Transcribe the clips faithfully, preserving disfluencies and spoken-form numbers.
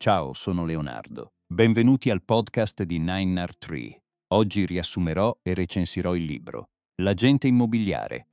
Ciao, sono Leonardo. Benvenuti al podcast di nine R tre. Oggi riassumerò e recensirò il libro L'agente immobiliare.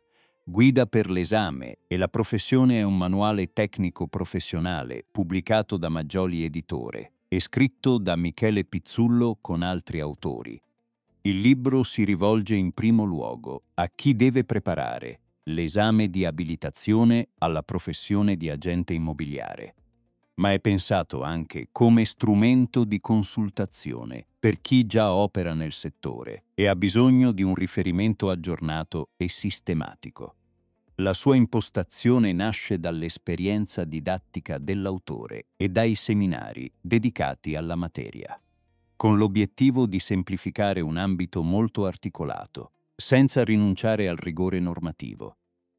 Guida per l'esame e la professione è un manuale tecnico professionale pubblicato da Maggioli Editore e scritto da Michele Pizzullo con altri autori. Il libro si rivolge in primo luogo a chi deve preparare l'esame di abilitazione alla professione di agente immobiliare, ma è pensato anche come strumento di consultazione per chi già opera nel settore e ha bisogno di un riferimento aggiornato e sistematico. La sua impostazione nasce dall'esperienza didattica dell'autore e dai seminari dedicati alla materia, con l'obiettivo di semplificare un ambito molto articolato, senza rinunciare al rigore normativo.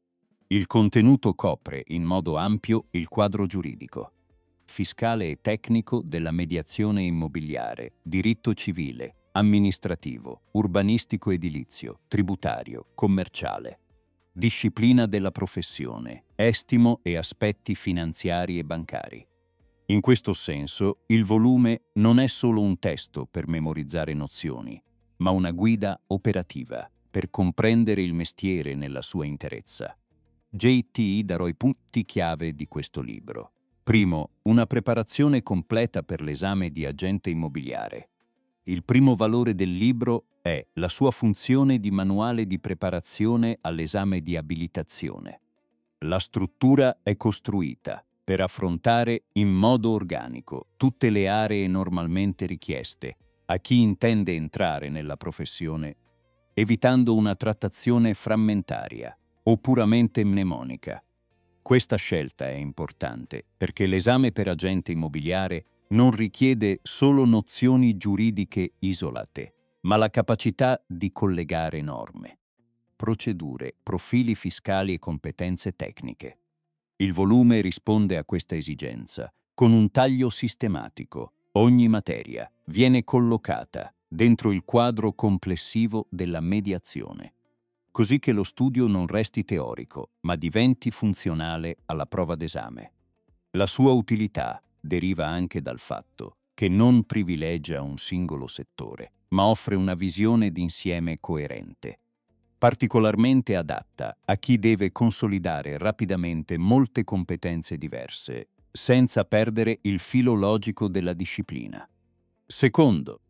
Il contenuto copre in modo ampio il quadro giuridico, fiscale e tecnico della mediazione immobiliare, diritto civile, amministrativo, urbanistico-edilizio, tributario, commerciale, disciplina della professione, estimo e aspetti finanziari e bancari. In questo senso, il volume non è solo un testo per memorizzare nozioni, ma una guida operativa per comprendere il mestiere nella sua interezza. J T darò i punti chiave di questo libro. Primo, una preparazione completa per l'esame di agente immobiliare. Il primo valore del libro è la sua funzione di manuale di preparazione all'esame di abilitazione. La struttura è costruita per affrontare in modo organico tutte le aree normalmente richieste a chi intende entrare nella professione, evitando una trattazione frammentaria o puramente mnemonica. Questa scelta è importante perché l'esame per agente immobiliare non richiede solo nozioni giuridiche isolate, ma la capacità di collegare norme, procedure, profili fiscali e competenze tecniche. Il volume risponde a questa esigenza con un taglio sistematico. Ogni materia viene collocata dentro il quadro complessivo della mediazione, così che lo studio non resti teorico, ma diventi funzionale alla prova d'esame. La sua utilità deriva anche dal fatto che non privilegia un singolo settore, ma offre una visione d'insieme coerente, particolarmente adatta a chi deve consolidare rapidamente molte competenze diverse, senza perdere il filo logico della disciplina. Secondo,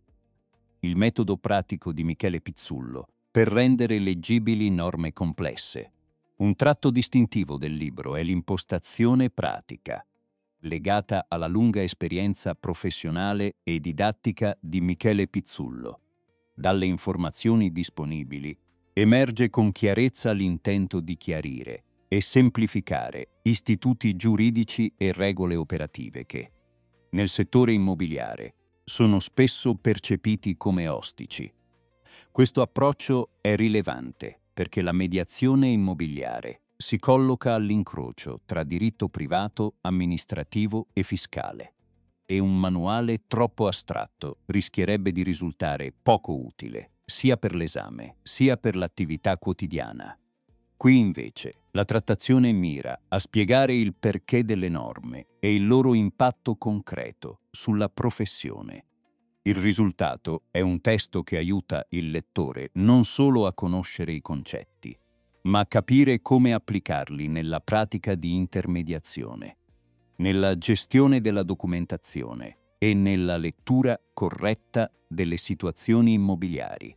il metodo pratico di Michele Pizzullo per rendere leggibili norme complesse. Un tratto distintivo del libro è l'impostazione pratica, legata alla lunga esperienza professionale e didattica di Michele Pizzullo. Dalle informazioni disponibili emerge con chiarezza l'intento di chiarire e semplificare istituti giuridici e regole operative che, nel settore immobiliare, sono spesso percepiti come ostici. Questo approccio è rilevante perché la mediazione immobiliare si colloca all'incrocio tra diritto privato, amministrativo e fiscale, e un manuale troppo astratto rischierebbe di risultare poco utile, sia per l'esame, sia per l'attività quotidiana. Qui invece la trattazione mira a spiegare il perché delle norme e il loro impatto concreto sulla professione. Il risultato è un testo che aiuta il lettore non solo a conoscere i concetti, ma a capire come applicarli nella pratica di intermediazione, nella gestione della documentazione e nella lettura corretta delle situazioni immobiliari.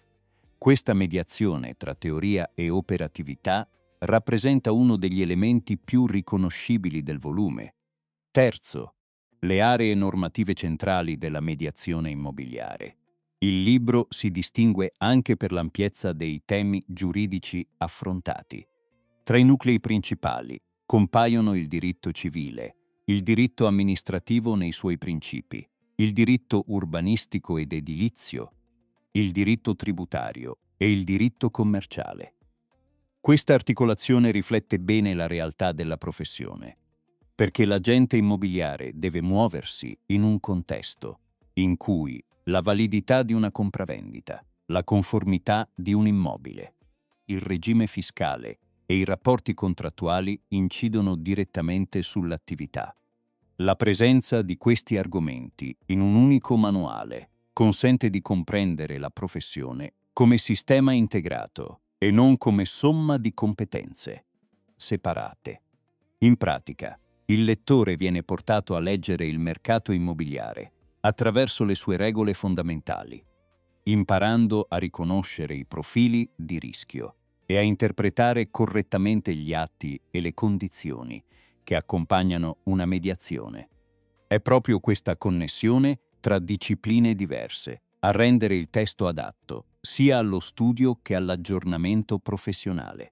Questa mediazione tra teoria e operatività rappresenta uno degli elementi più riconoscibili del volume. Terzo, le aree normative centrali della mediazione immobiliare. Il libro si distingue anche per l'ampiezza dei temi giuridici affrontati. Tra i nuclei principali compaiono il diritto civile, il diritto amministrativo nei suoi principi, il diritto urbanistico ed edilizio, il diritto tributario e il diritto commerciale. Questa articolazione riflette bene la realtà della professione, perché l'agente immobiliare deve muoversi in un contesto in cui la validità di una compravendita, la conformità di un immobile, il regime fiscale e i rapporti contrattuali incidono direttamente sull'attività. La presenza di questi argomenti in un unico manuale consente di comprendere la professione come sistema integrato e non come somma di competenze separate. In pratica, il lettore viene portato a leggere il mercato immobiliare attraverso le sue regole fondamentali, imparando a riconoscere i profili di rischio e a interpretare correttamente gli atti e le condizioni che accompagnano una mediazione. È proprio questa connessione tra discipline diverse a rendere il testo adatto sia allo studio che all'aggiornamento professionale.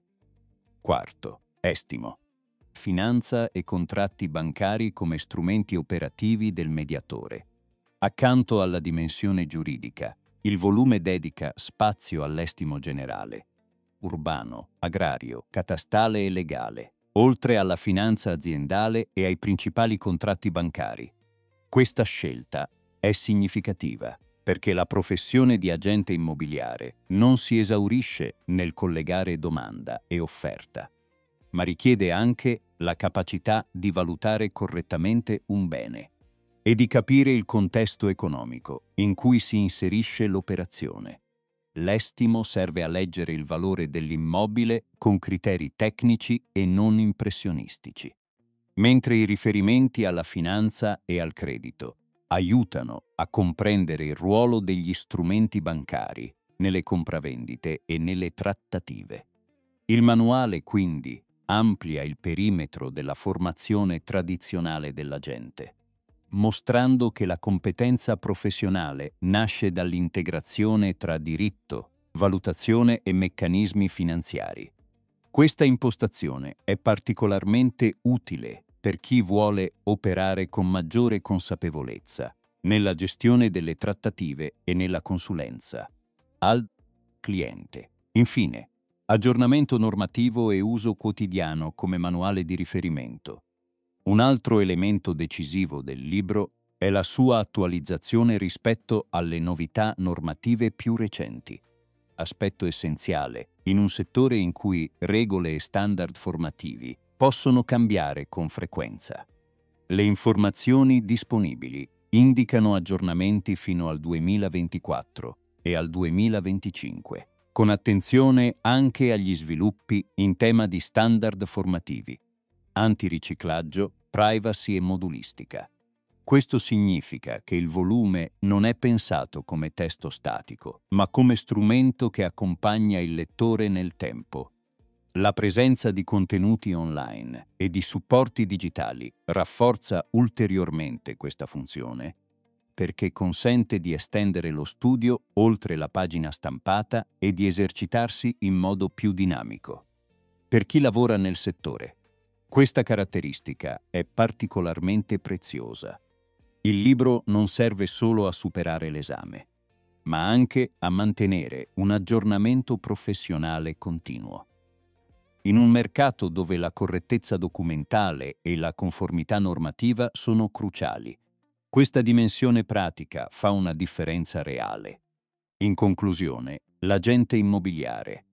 Quarto, estimo. Finanza e contratti bancari come strumenti operativi del mediatore. Accanto alla dimensione giuridica, il volume dedica spazio all'estimo generale, urbano, agrario, catastale e legale, oltre alla finanza aziendale e ai principali contratti bancari. Questa scelta è significativa perché la professione di agente immobiliare non si esaurisce nel collegare domanda e offerta, ma richiede anche la capacità di valutare correttamente un bene e di capire il contesto economico in cui si inserisce l'operazione. L'estimo serve a leggere il valore dell'immobile con criteri tecnici e non impressionistici, mentre i riferimenti alla finanza e al credito aiutano a comprendere il ruolo degli strumenti bancari nelle compravendite e nelle trattative. Il manuale, quindi, amplia il perimetro della formazione tradizionale dell'agente, mostrando che la competenza professionale nasce dall'integrazione tra diritto, valutazione e meccanismi finanziari. Questa impostazione è particolarmente utile per chi vuole operare con maggiore consapevolezza nella gestione delle trattative e nella consulenza al cliente. Infine, aggiornamento normativo e uso quotidiano come manuale di riferimento. Un altro elemento decisivo del libro è la sua attualizzazione rispetto alle novità normative più recenti, aspetto essenziale in un settore in cui regole e standard formativi possono cambiare con frequenza. Le informazioni disponibili indicano aggiornamenti fino al duemilaventiquattro e al duemilaventicinque, con attenzione anche agli sviluppi in tema di standard formativi, antiriciclaggio, privacy e modulistica. Questo significa che il volume non è pensato come testo statico, ma come strumento che accompagna il lettore nel tempo. La presenza di contenuti online e di supporti digitali rafforza ulteriormente questa funzione, perché consente di estendere lo studio oltre la pagina stampata e di esercitarsi in modo più dinamico. Per chi lavora nel settore, questa caratteristica è particolarmente preziosa. Il libro non serve solo a superare l'esame, ma anche a mantenere un aggiornamento professionale continuo. In un mercato dove la correttezza documentale e la conformità normativa sono cruciali, questa dimensione pratica fa una differenza reale. In conclusione, l'agente immobiliare,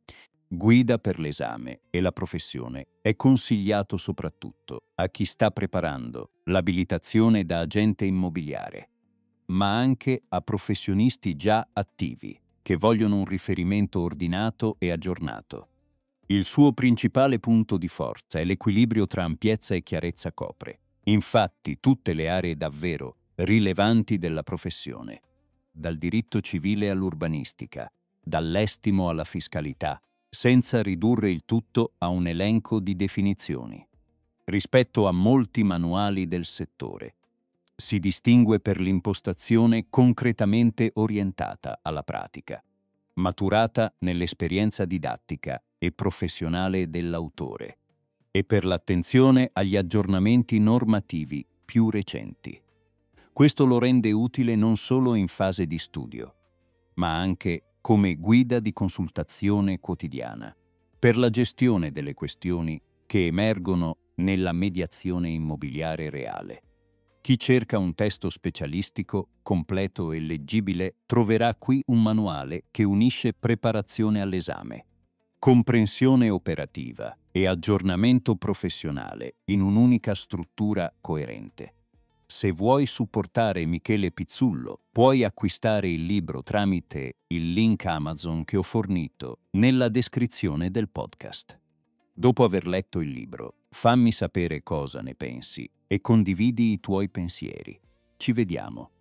guida per l'esame e la professione, è consigliato soprattutto a chi sta preparando l'abilitazione da agente immobiliare, ma anche a professionisti già attivi che vogliono un riferimento ordinato e aggiornato. Il suo principale punto di forza è l'equilibrio tra ampiezza e chiarezza copre, infatti, tutte le aree davvero rilevanti della professione, dal diritto civile all'urbanistica, dall'estimo alla fiscalità, senza ridurre il tutto a un elenco di definizioni. Rispetto a molti manuali del settore, si distingue per l'impostazione concretamente orientata alla pratica, maturata nell'esperienza didattica e professionale dell'autore, e per l'attenzione agli aggiornamenti normativi più recenti. Questo lo rende utile non solo in fase di studio, ma anche come guida di consultazione quotidiana per la gestione delle questioni che emergono nella mediazione immobiliare reale. Chi cerca un testo specialistico, completo e leggibile troverà qui un manuale che unisce preparazione all'esame, comprensione operativa e aggiornamento professionale in un'unica struttura coerente. Se vuoi supportare Michele Pizzullo, puoi acquistare il libro tramite il link Amazon che ho fornito nella descrizione del podcast. Dopo aver letto il libro, fammi sapere cosa ne pensi e condividi i tuoi pensieri. Ci vediamo.